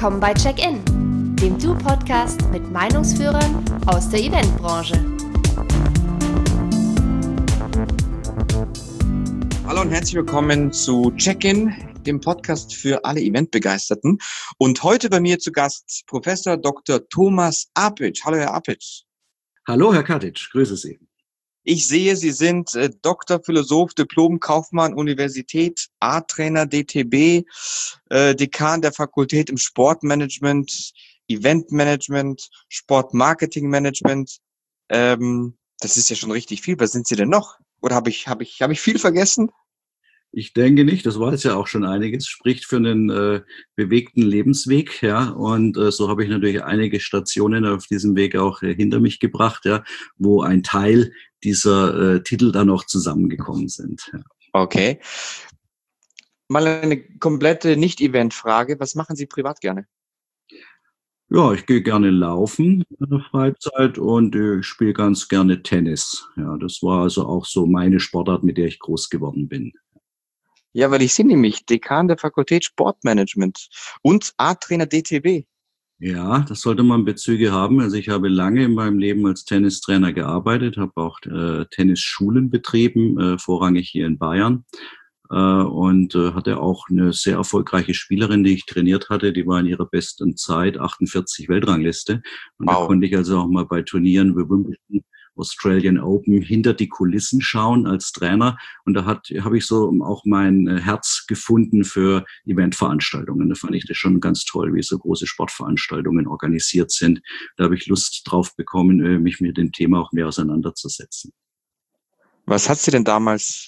Willkommen bei Check-In, dem Du-Podcast mit Meinungsführern aus der Eventbranche. Hallo und herzlich willkommen zu Check-In, dem Podcast für alle Eventbegeisterten. Und heute bei mir zu Gast Professor Dr. Thomas Apic. Hallo, Herr Apic. Hallo, Herr Katic, grüße Sie. Ich sehe, Sie sind Doktor, Philosoph, Diplom-Kaufmann, Universität, A-Trainer, DTB, Dekan der Fakultät im Sportmanagement, Eventmanagement, Sportmarketingmanagement. Das ist ja schon richtig viel. Was sind Sie denn noch? Oder habe ich viel vergessen? Ich denke nicht, das war jetzt ja auch schon einiges, spricht für einen bewegten Lebensweg, ja, und so habe ich natürlich einige Stationen auf diesem Weg auch hinter mich gebracht, ja, wo ein Teil dieser Titel dann auch zusammengekommen sind. Ja. Okay. Mal eine komplette Nicht-Event-Frage. Was machen Sie privat gerne? Ja, ich gehe gerne laufen in der Freizeit und ich spiele ganz gerne Tennis. Ja, das war also auch so meine Sportart, mit der ich groß geworden bin. Ja, weil ich sehe nämlich Dekan der Fakultät Sportmanagement und A-Trainer DTB. Ja, das sollte man Bezüge haben. Also ich habe lange in meinem Leben als Tennistrainer gearbeitet, habe auch Tennisschulen betrieben, vorrangig hier in Bayern. Und hatte auch eine sehr erfolgreiche Spielerin, die ich trainiert hatte. Die war in ihrer besten Zeit 48 Weltrangliste. Und Wow. Da konnte ich also auch mal bei Turnieren wie Wimbledon, Australian Open hinter die Kulissen schauen als Trainer. Und da habe ich so auch mein Herz gefunden für Eventveranstaltungen. Da fand ich das schon ganz toll, wie so große Sportveranstaltungen organisiert sind. Da habe ich Lust drauf bekommen, mich mit dem Thema auch mehr auseinanderzusetzen. Was hat Sie denn damals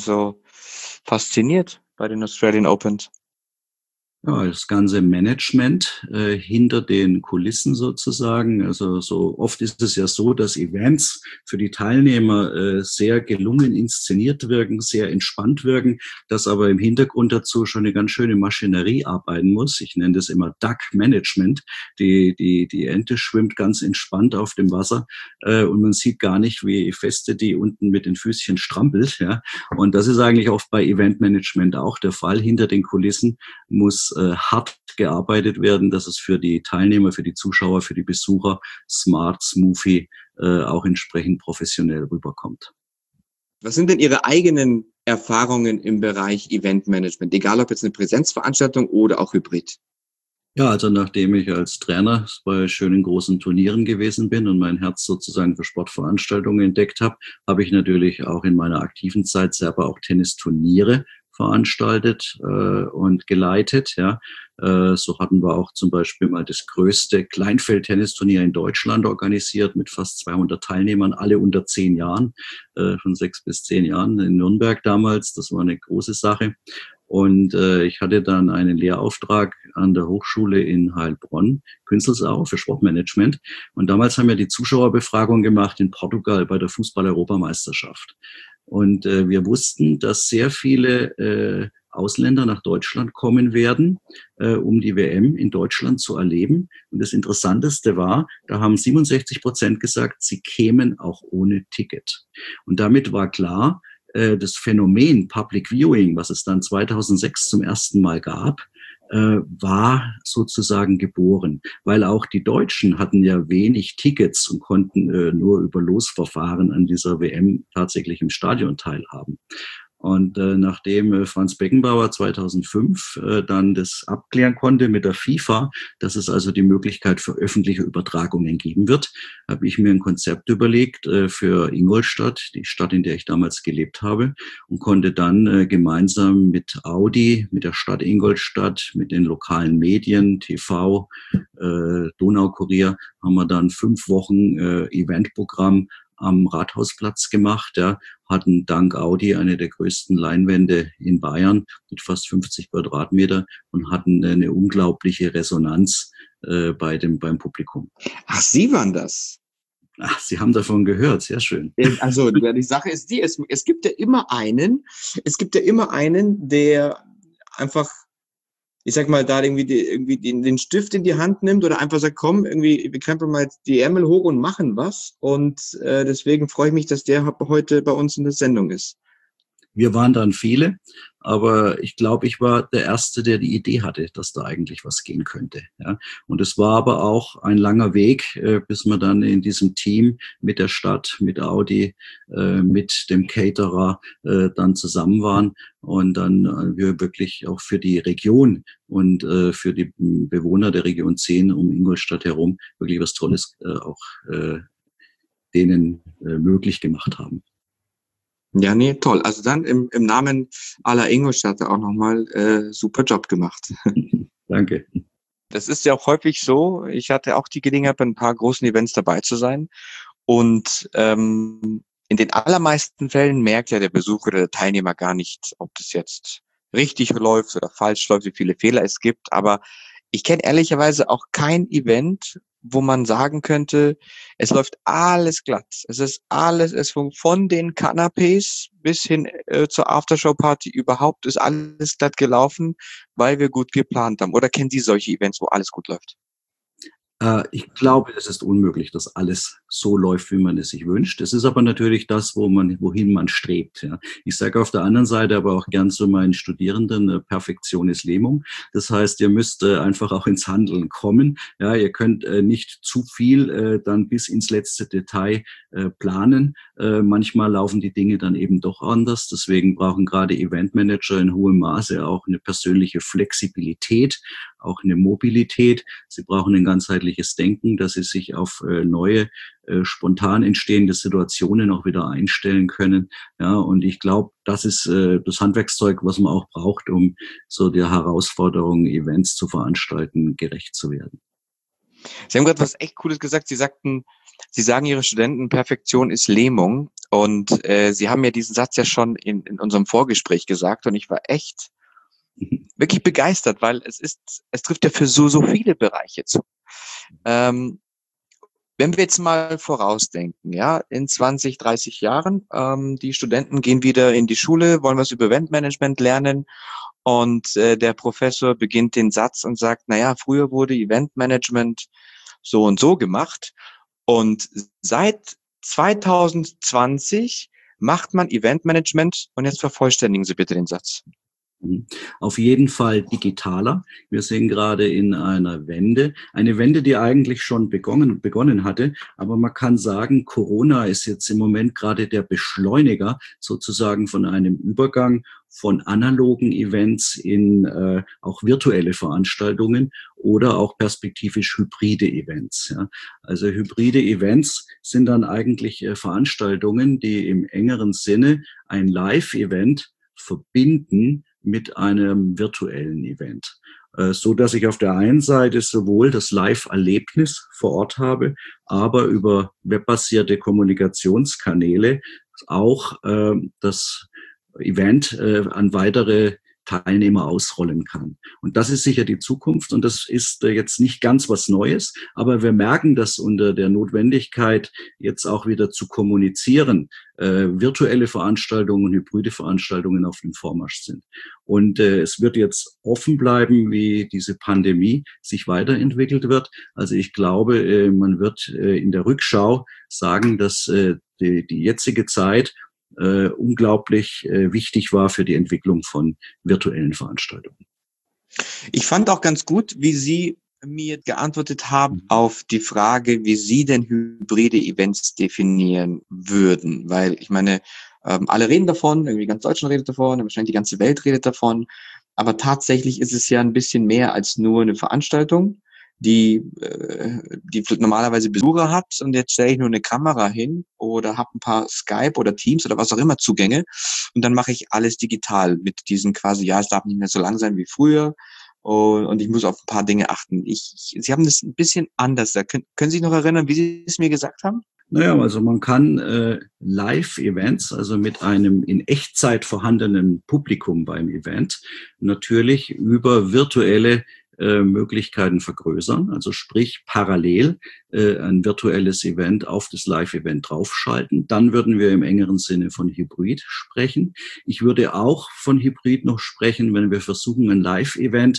fasziniert bei den Australian Opens? Ja, das ganze Management hinter den Kulissen sozusagen. Also so oft ist es ja so, dass Events für die Teilnehmer sehr gelungen inszeniert wirken, sehr entspannt wirken, dass aber im Hintergrund dazu schon eine ganz schöne Maschinerie arbeiten muss. Ich nenne das immer Duck Management. Die Ente schwimmt ganz entspannt auf dem Wasser und man sieht gar nicht, wie feste die unten mit den Füßchen strampelt. Ja. Und das ist eigentlich oft bei Eventmanagement auch der Fall. Hinter den Kulissen muss hart gearbeitet werden, dass es für die Teilnehmer, für die Zuschauer, für die Besucher smart, smoothie, auch entsprechend professionell rüberkommt. Was sind denn Ihre eigenen Erfahrungen im Bereich Eventmanagement, egal ob jetzt eine Präsenzveranstaltung oder auch Hybrid? Ja, also nachdem ich als Trainer bei schönen großen Turnieren gewesen bin und mein Herz sozusagen für Sportveranstaltungen entdeckt habe, habe ich natürlich auch in meiner aktiven Zeit selber auch Tennisturniere veranstaltet und geleitet. Ja, so hatten wir auch zum Beispiel mal das größte Kleinfeld-Tennisturnier in Deutschland organisiert mit fast 200 Teilnehmern, alle unter 10 Jahren, von 6 bis 10 Jahren in Nürnberg damals. Das war eine große Sache. Und ich hatte dann einen Lehrauftrag an der Hochschule in Heilbronn, Künzelsau für Sportmanagement. Und damals haben wir die Zuschauerbefragung gemacht in Portugal bei der Fußball-Europameisterschaft. Und wir wussten, dass sehr viele Ausländer nach Deutschland kommen werden, um die WM in Deutschland zu erleben. Und das Interessanteste war, da haben 67% gesagt, sie kämen auch ohne Ticket. Und damit war klar, das Phänomen Public Viewing, was es dann 2006 zum ersten Mal gab, war sozusagen geboren, weil auch die Deutschen hatten ja wenig Tickets und konnten nur über Losverfahren an dieser WM tatsächlich im Stadion teilhaben. Und nachdem Franz Beckenbauer 2005 dann das abklären konnte mit der FIFA, dass es also die Möglichkeit für öffentliche Übertragungen geben wird, habe ich mir ein Konzept überlegt für Ingolstadt, die Stadt, in der ich damals gelebt habe, und konnte dann gemeinsam mit Audi, mit der Stadt Ingolstadt, mit den lokalen Medien, TV, Donaukurier, haben wir dann 5 Wochen Eventprogramm am Rathausplatz gemacht, ja, hatten dank Audi eine der größten Leinwände in Bayern mit fast 50 Quadratmeter und hatten eine unglaubliche Resonanz beim Publikum. Ach, Sie waren das? Ach, Sie haben davon gehört, sehr schön. Also die Sache ist die, es gibt ja immer einen, der einfach, ich sag mal, da irgendwie den Stift in die Hand nimmt oder einfach sagt, komm, irgendwie, wir krempeln mal jetzt die Ärmel hoch und machen was. Und deswegen freue ich mich, dass der heute bei uns in der Sendung ist. Wir waren dann viele, aber ich glaube, ich war der Erste, der die Idee hatte, dass da eigentlich was gehen könnte. Ja. Und es war aber auch ein langer Weg, bis wir dann in diesem Team mit der Stadt, mit Audi, mit dem Caterer dann zusammen waren und dann wir wirklich auch für die Region und für die Bewohner der Region 10 um Ingolstadt herum wirklich was Tolles auch denen möglich gemacht haben. Ja, nee, toll. Also dann im Namen aller Ingolstädter auch nochmal super Job gemacht. Danke. Das ist ja auch häufig so. Ich hatte auch die Gelegenheit, bei ein paar großen Events dabei zu sein. Und in den allermeisten Fällen merkt ja der Besucher oder der Teilnehmer gar nicht, ob das jetzt richtig läuft oder falsch läuft, wie viele Fehler es gibt. Aber ich kenne ehrlicherweise auch kein Event, wo man sagen könnte, es läuft alles glatt. Von den Canapés bis hin zur Aftershow-Party überhaupt ist alles glatt gelaufen, weil wir gut geplant haben. Oder kennen Sie solche Events, wo alles gut läuft? Ich glaube, es ist unmöglich, dass alles so läuft, wie man es sich wünscht. Es ist aber natürlich das, wohin man strebt. Ja. Ich sage auf der anderen Seite aber auch gern zu meinen Studierenden, Perfektion ist Lähmung. Das heißt, ihr müsst einfach auch ins Handeln kommen. Ja, ihr könnt nicht zu viel dann bis ins letzte Detail planen. Manchmal laufen die Dinge dann eben doch anders. Deswegen brauchen gerade Eventmanager in hohem Maße auch eine persönliche Flexibilität, auch eine Mobilität. Sie brauchen ein ganzheitliches Denken, dass sie sich auf neue, spontan entstehende Situationen auch wieder einstellen können. Ja, und ich glaube, das ist das Handwerkszeug, was man auch braucht, um so der Herausforderung, Events zu veranstalten, gerecht zu werden. Sie haben gerade was echt Cooles gesagt. Sie sagen Ihre Studenten, Perfektion ist Lähmung. Und Sie haben ja diesen Satz ja schon in unserem Vorgespräch gesagt. Und ich war echt wirklich begeistert, weil es trifft ja für so viele Bereiche zu. Wenn wir jetzt mal vorausdenken, ja, in 20, 30 Jahren, die Studenten gehen wieder in die Schule, wollen was über Eventmanagement lernen und der Professor beginnt den Satz und sagt, naja, früher wurde Eventmanagement so und so gemacht und seit 2020 macht man Eventmanagement und jetzt vervollständigen Sie bitte den Satz. Auf jeden Fall digitaler. Wir sind gerade in einer Wende. Eine Wende, die eigentlich schon begonnen hatte. Aber man kann sagen, Corona ist jetzt im Moment gerade der Beschleuniger sozusagen von einem Übergang von analogen Events in auch virtuelle Veranstaltungen oder auch perspektivisch hybride Events. Ja. Also hybride Events sind dann eigentlich Veranstaltungen, die im engeren Sinne ein Live-Event verbinden mit einem virtuellen Event, so dass ich auf der einen Seite sowohl das Live-Erlebnis vor Ort habe, aber über webbasierte Kommunikationskanäle auch das Event an weitere Teilnehmer ausrollen kann. Und das ist sicher die Zukunft und das ist jetzt nicht ganz was Neues, aber wir merken, dass unter der Notwendigkeit, jetzt auch wieder zu kommunizieren, virtuelle Veranstaltungen und hybride Veranstaltungen auf dem Vormarsch sind. Und es wird jetzt offen bleiben, wie diese Pandemie sich weiterentwickelt wird. Also ich glaube, man wird in der Rückschau sagen, dass die jetzige Zeit unglaublich wichtig war für die Entwicklung von virtuellen Veranstaltungen. Ich fand auch ganz gut, wie Sie mir geantwortet haben auf die Frage, wie Sie denn hybride Events definieren würden. Weil ich meine, alle reden davon, irgendwie ganz Deutschland redet davon, wahrscheinlich die ganze Welt redet davon. Aber tatsächlich ist es ja ein bisschen mehr als nur eine Veranstaltung, die normalerweise Besucher hat und jetzt stelle ich nur eine Kamera hin oder habe ein paar Skype oder Teams oder was auch immer Zugänge und dann mache ich alles digital mit diesen quasi, ja, es darf nicht mehr so lang sein wie früher und ich muss auf ein paar Dinge achten. Sie haben das ein bisschen anders. Können Sie sich noch erinnern, wie Sie es mir gesagt haben? Naja, also man kann Live-Events, also mit einem in Echtzeit vorhandenen Publikum beim Event, natürlich über virtuelle Möglichkeiten vergrößern, also sprich parallel ein virtuelles Event auf das Live-Event draufschalten. Dann würden wir im engeren Sinne von Hybrid sprechen. Ich würde auch von Hybrid noch sprechen, wenn wir versuchen, ein Live-Event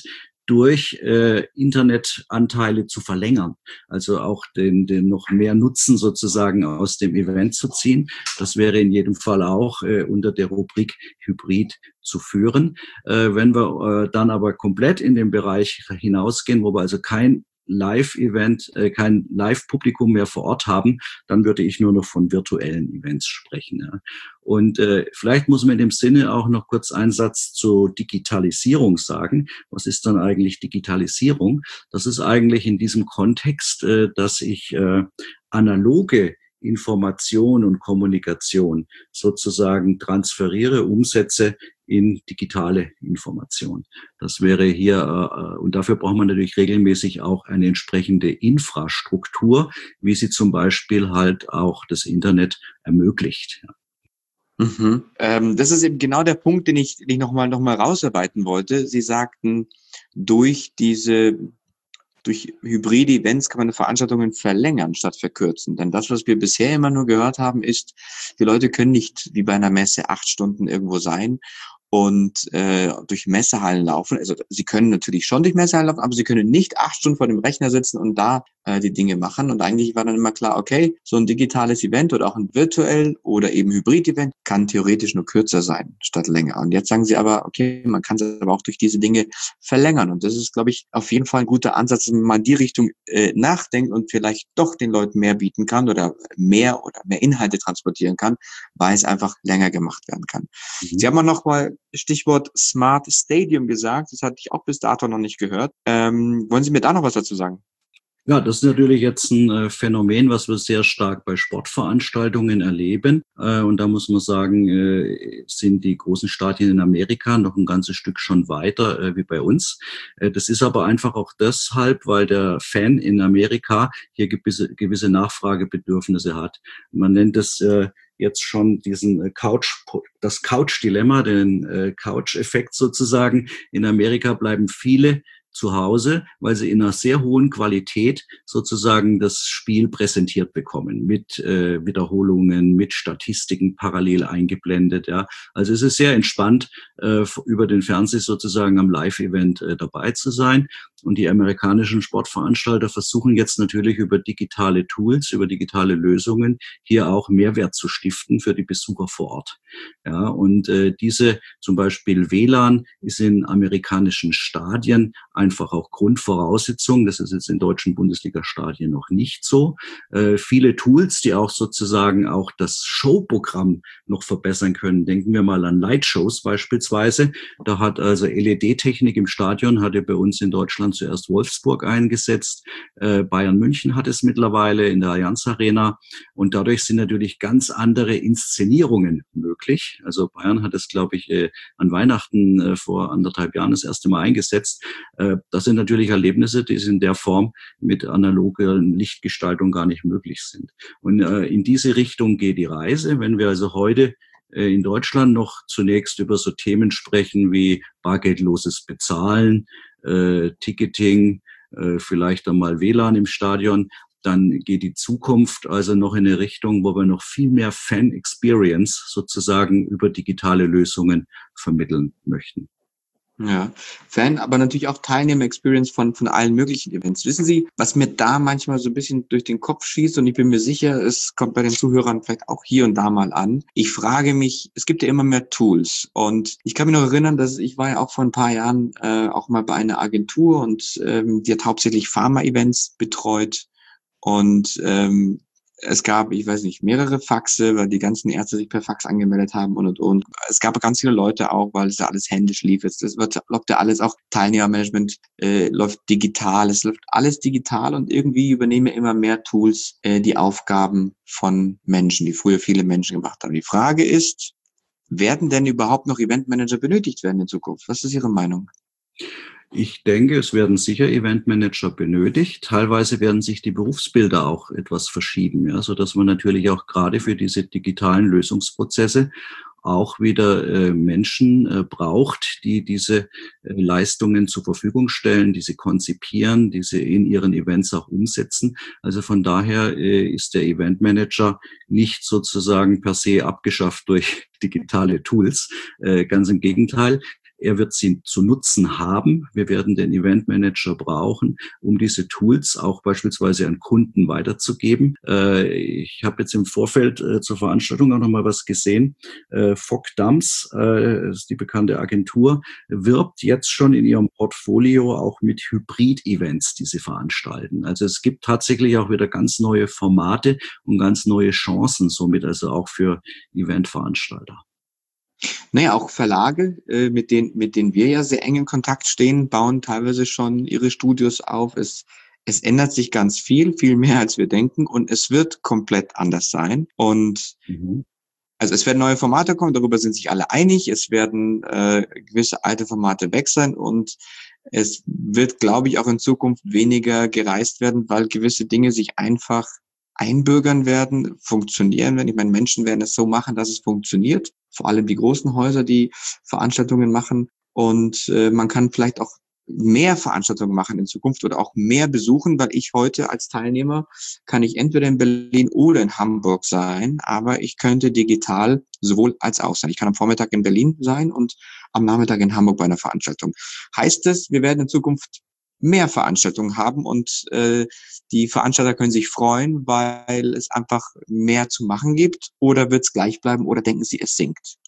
durch Internetanteile zu verlängern. Also auch den noch mehr Nutzen sozusagen aus dem Event zu ziehen. Das wäre in jedem Fall auch unter der Rubrik Hybrid zu führen. Wenn wir dann aber komplett in den Bereich hinausgehen, wo wir also kein Live-Event, kein Live-Publikum mehr vor Ort haben, dann würde ich nur noch von virtuellen Events sprechen. Ja. Und vielleicht muss man in dem Sinne auch noch kurz einen Satz zur Digitalisierung sagen. Was ist dann eigentlich Digitalisierung? Das ist eigentlich in diesem Kontext, dass ich analoge Information und Kommunikation sozusagen transferiere, umsetze in digitale Information. Das wäre hier, und dafür braucht man natürlich regelmäßig auch eine entsprechende Infrastruktur, wie sie zum Beispiel halt auch das Internet ermöglicht. Mhm. Das ist eben genau der Punkt, den ich noch mal rausarbeiten wollte. Sie sagten, durch hybride Events kann man Veranstaltungen verlängern statt verkürzen. Denn das, was wir bisher immer nur gehört haben, ist, die Leute können nicht wie bei einer Messe 8 Stunden irgendwo sein und durch Messehallen laufen. Also sie können natürlich schon durch Messehallen laufen, aber sie können nicht 8 Stunden vor dem Rechner sitzen und da die Dinge machen. Und eigentlich war dann immer klar, okay, so ein digitales Event oder auch ein virtuell oder eben Hybrid-Event kann theoretisch nur kürzer sein statt länger. Und jetzt sagen sie aber, okay, man kann es aber auch durch diese Dinge verlängern. Und das ist, glaube ich, auf jeden Fall ein guter Ansatz, dass man mal in die Richtung nachdenkt und vielleicht doch den Leuten mehr bieten kann oder mehr Inhalte transportieren kann, weil es einfach länger gemacht werden kann. Mhm. Sie haben auch noch mal Stichwort Smart Stadium gesagt. Das hatte ich auch bis dato noch nicht gehört. Wollen Sie mir da noch was dazu sagen? Ja, das ist natürlich jetzt ein Phänomen, was wir sehr stark bei Sportveranstaltungen erleben. Und da muss man sagen, sind die großen Stadien in Amerika noch ein ganzes Stück schon weiter wie bei uns. Das ist aber einfach auch deshalb, weil der Fan in Amerika hier gewisse Nachfragebedürfnisse hat. Man nennt es jetzt schon das Couch-Dilemma, den Couch-Effekt sozusagen. In Amerika bleiben viele zu Hause, weil sie in einer sehr hohen Qualität sozusagen das Spiel präsentiert bekommen, mit Wiederholungen, mit Statistiken parallel eingeblendet. Ja, also es ist sehr entspannt, über den Fernseher sozusagen am Live-Event dabei zu sein. Und die amerikanischen Sportveranstalter versuchen jetzt natürlich über digitale Tools, über digitale Lösungen hier auch Mehrwert zu stiften für die Besucher vor Ort. Ja, und diese zum Beispiel WLAN ist in amerikanischen Stadien einfach auch Grundvoraussetzung. Das ist jetzt in deutschen Bundesliga-Stadien noch nicht so. Viele Tools, die auch sozusagen auch das Showprogramm noch verbessern können. Denken wir mal an Lightshows beispielsweise. Da hat also LED-Technik im Stadion, hatte bei uns in Deutschland zuerst Wolfsburg eingesetzt. Bayern München hat es mittlerweile in der Allianz Arena. Und dadurch sind natürlich ganz andere Inszenierungen möglich. Also Bayern hat es, glaube ich, an Weihnachten vor 1,5 Jahren das erste Mal eingesetzt. Das sind natürlich Erlebnisse, die in der Form mit analoger Lichtgestaltung gar nicht möglich sind. Und in diese Richtung geht die Reise. Wenn wir also heute in Deutschland noch zunächst über so Themen sprechen wie bargeldloses Bezahlen, Ticketing, vielleicht einmal WLAN im Stadion, dann geht die Zukunft also noch in eine Richtung, wo wir noch viel mehr Fan-Experience sozusagen über digitale Lösungen vermitteln möchten. Ja, Fan, aber natürlich auch Teilnehmer-Experience von allen möglichen Events. Wissen Sie, was mir da manchmal so ein bisschen durch den Kopf schießt, und ich bin mir sicher, es kommt bei den Zuhörern vielleicht auch hier und da mal an. Ich frage mich, es gibt ja immer mehr Tools, und ich kann mich noch erinnern, dass ich war ja auch vor ein paar Jahren auch mal bei einer Agentur, und die hat hauptsächlich Pharma-Events betreut, und es gab, ich weiß nicht, mehrere Faxe, weil die ganzen Ärzte sich per Fax angemeldet haben und. Es gab ganz viele Leute auch, weil es ja alles händisch lief. Das läuft ja alles, auch Teilnehmermanagement läuft digital. Es läuft alles digital, und irgendwie übernehmen immer mehr Tools die Aufgaben von Menschen, die früher viele Menschen gemacht haben. Die Frage ist, werden denn überhaupt noch Eventmanager benötigt werden in Zukunft? Was ist Ihre Meinung? Ich denke, es werden sicher Eventmanager benötigt. Teilweise werden sich die Berufsbilder auch etwas verschieben, ja, so dass man natürlich auch gerade für diese digitalen Lösungsprozesse auch wieder Menschen braucht, die diese Leistungen zur Verfügung stellen, die sie konzipieren, die sie in ihren Events auch umsetzen. Also von daher ist der Eventmanager nicht sozusagen per se abgeschafft durch digitale Tools. Ganz im Gegenteil. Er wird sie zu nutzen haben. Wir werden den Eventmanager brauchen, um diese Tools auch beispielsweise an Kunden weiterzugeben. Ich habe jetzt im Vorfeld zur Veranstaltung auch nochmal was gesehen. Fogg-Dams, ist die bekannte Agentur, wirbt jetzt schon in ihrem Portfolio auch mit Hybrid-Events, die sie veranstalten. Also es gibt tatsächlich auch wieder ganz neue Formate und ganz neue Chancen, somit also auch für Eventveranstalter. Naja, auch Verlage, mit denen wir ja sehr eng in Kontakt stehen, bauen teilweise schon ihre Studios auf. Es ändert sich ganz viel mehr als wir denken, und es wird komplett anders sein. Und also es werden neue Formate kommen, darüber sind sich alle einig. Es werden gewisse alte Formate weg sein, und es wird, glaube ich, auch in Zukunft weniger gereist werden, weil gewisse Dinge sich einfach einbürgern werden, funktionieren werden. Ich meine, Menschen werden es so machen, dass es funktioniert. Vor allem die großen Häuser, die Veranstaltungen machen. Und man kann vielleicht auch mehr Veranstaltungen machen in Zukunft oder auch mehr besuchen, weil ich heute als Teilnehmer kann ich entweder in Berlin oder in Hamburg sein, aber ich könnte digital sowohl als auch sein. Ich kann am Vormittag in Berlin sein und am Nachmittag in Hamburg bei einer Veranstaltung. Heißt es, wir werden in Zukunft mehr Veranstaltungen haben, und die Veranstalter können sich freuen, weil es einfach mehr zu machen gibt, oder wird es gleich bleiben, oder denken Sie, es sinkt?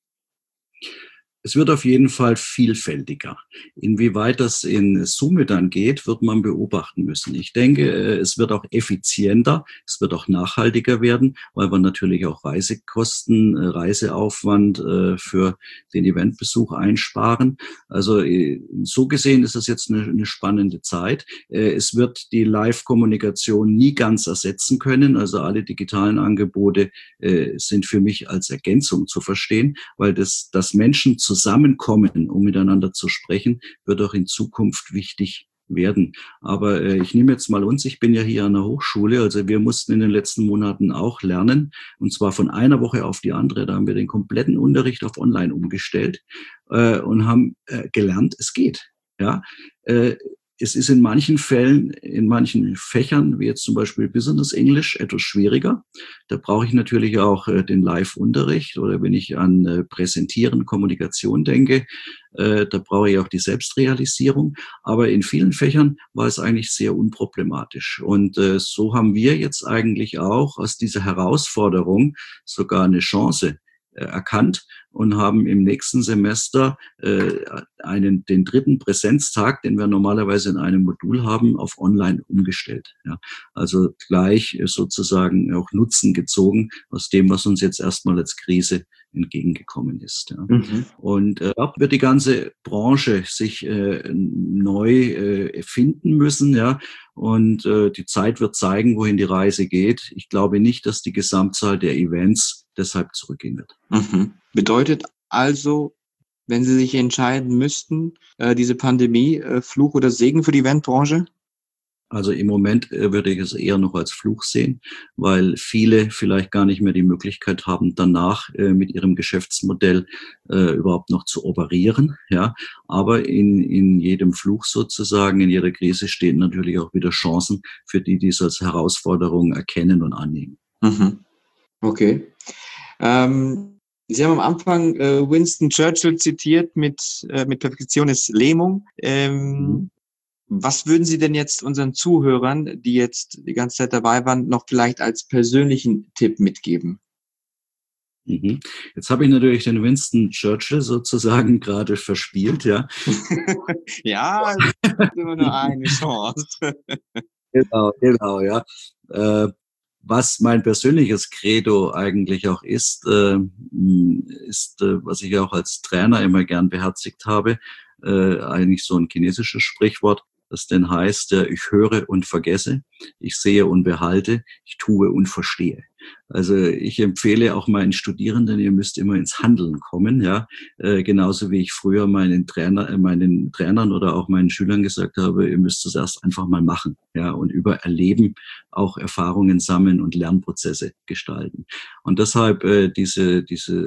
Es wird auf jeden Fall vielfältiger. Inwieweit das in Summe dann geht, wird man beobachten müssen. Ich denke, es wird auch effizienter, es wird auch nachhaltiger werden, weil wir natürlich auch Reisekosten, Reiseaufwand für den Eventbesuch einsparen. Also so gesehen ist das jetzt eine spannende Zeit. Es wird die Live-Kommunikation nie ganz ersetzen können. Also alle digitalen Angebote sind für mich als Ergänzung zu verstehen, weil das Menschen zusammenkommen, um miteinander zu sprechen, wird auch in Zukunft wichtig werden. Aber ich nehme jetzt mal uns, ich bin ja hier an der Hochschule, also wir mussten in den letzten Monaten auch lernen, und zwar von einer Woche auf die andere. Da haben wir den kompletten Unterricht auf online umgestellt und haben gelernt, es geht. Ja, es ist in manchen Fällen, in manchen Fächern, wie jetzt zum Beispiel Business English, etwas schwieriger. Da brauche ich natürlich auch den Live-Unterricht, oder wenn ich an Präsentieren, Kommunikation denke, da brauche ich auch die Selbstrealisierung. Aber in vielen Fächern war es eigentlich sehr unproblematisch. Und so haben wir jetzt eigentlich auch aus dieser Herausforderung sogar eine Chance erkannt und haben im nächsten Semester den dritten Präsenztag, den wir normalerweise in einem Modul haben, auf online umgestellt. Ja, also gleich sozusagen auch Nutzen gezogen aus dem, was uns jetzt erstmal als Krise entgegengekommen ist. Ja. Und auch wird die ganze Branche sich neu finden müssen. Ja. Und die Zeit wird zeigen, wohin die Reise geht. Ich glaube nicht, dass die Gesamtzahl der Events deshalb zurückgehen wird. Bedeutet also, wenn Sie sich entscheiden müssten, diese Pandemie, Fluch oder Segen für die Eventbranche? Also im Moment würde ich es eher noch als Fluch sehen, weil viele vielleicht gar nicht mehr die Möglichkeit haben, danach mit ihrem Geschäftsmodell überhaupt noch zu operieren. Ja, aber in jedem Fluch sozusagen, in jeder Krise stehen natürlich auch wieder Chancen für die, die es als Herausforderung erkennen und annehmen. Okay. Sie haben am Anfang Winston Churchill zitiert mit Perfektion ist Lähmung. Was würden Sie denn jetzt unseren Zuhörern, die jetzt die ganze Zeit dabei waren, noch vielleicht als persönlichen Tipp mitgeben? Jetzt habe ich natürlich den Winston Churchill sozusagen gerade verspielt, ja. Ja, es ist immer nur eine Chance. Genau, ja. Was mein persönliches Credo eigentlich auch ist, was ich auch als Trainer immer gern beherzigt habe, eigentlich so ein chinesisches Sprichwort, das denn heißt, ich höre und vergesse, ich sehe und behalte, ich tue und verstehe. Also ich empfehle auch meinen Studierenden, ihr müsst immer ins Handeln kommen, ja. Genauso wie ich früher meinen Trainern oder auch meinen Schülern gesagt habe, ihr müsst es erst einfach mal machen, ja, und über Erleben auch Erfahrungen sammeln und Lernprozesse gestalten. Und deshalb diesen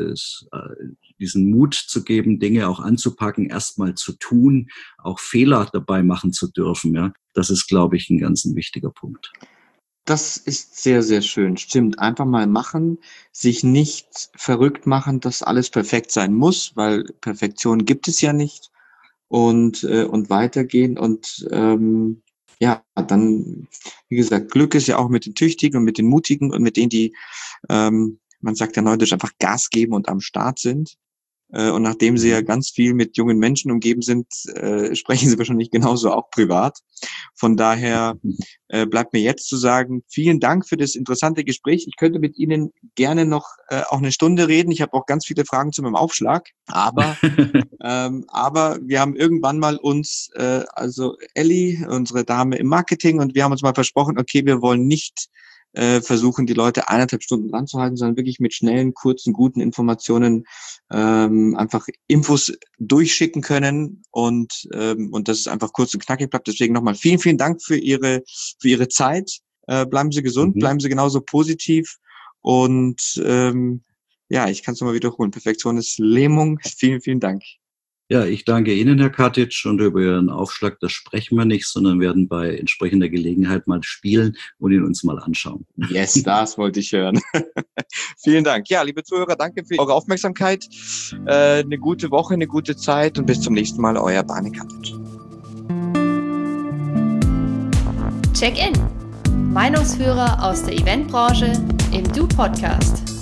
Mut zu geben, Dinge auch anzupacken, erstmal zu tun, auch Fehler dabei machen zu dürfen, ja, das ist, glaube ich, ein ganz wichtiger Punkt. Das ist sehr, sehr schön. Stimmt. Einfach mal machen, sich nicht verrückt machen, dass alles perfekt sein muss, weil Perfektion gibt es ja nicht. Und weitergehen und ja, dann, wie gesagt, Glück ist ja auch mit den Tüchtigen und mit den Mutigen und mit denen, die, man sagt ja neudeutsch, einfach Gas geben und am Start sind. Und nachdem Sie ja ganz viel mit jungen Menschen umgeben sind, sprechen Sie wahrscheinlich genauso auch privat. Von daher bleibt mir jetzt zu sagen, vielen Dank für das interessante Gespräch. Ich könnte mit Ihnen gerne noch auch eine Stunde reden. Ich habe auch ganz viele Fragen zu meinem Aufschlag. Aber wir haben irgendwann mal uns, also Elli, unsere Dame im Marketing, und wir haben uns mal versprochen, okay, wir wollen nicht versuchen, die Leute 1,5 Stunden dran zu halten, sondern wirklich mit schnellen, kurzen, guten Informationen einfach Infos durchschicken können und dass es einfach kurz und knackig bleibt. Deswegen nochmal vielen, vielen Dank für Ihre Zeit. Bleiben Sie gesund, bleiben Sie genauso positiv und ja, ich kann es nochmal wiederholen. Perfektion ist Lähmung. Vielen, vielen Dank. Ja, ich danke Ihnen, Herr Katic, und über Ihren Aufschlag, das sprechen wir nicht, sondern werden bei entsprechender Gelegenheit mal spielen und ihn uns mal anschauen. Yes, das wollte ich hören. Vielen Dank. Ja, liebe Zuhörer, danke für eure Aufmerksamkeit. Eine gute Woche, eine gute Zeit und bis zum nächsten Mal, euer Barney Katic. Check-in. Meinungsführer aus der Eventbranche im Du-Podcast.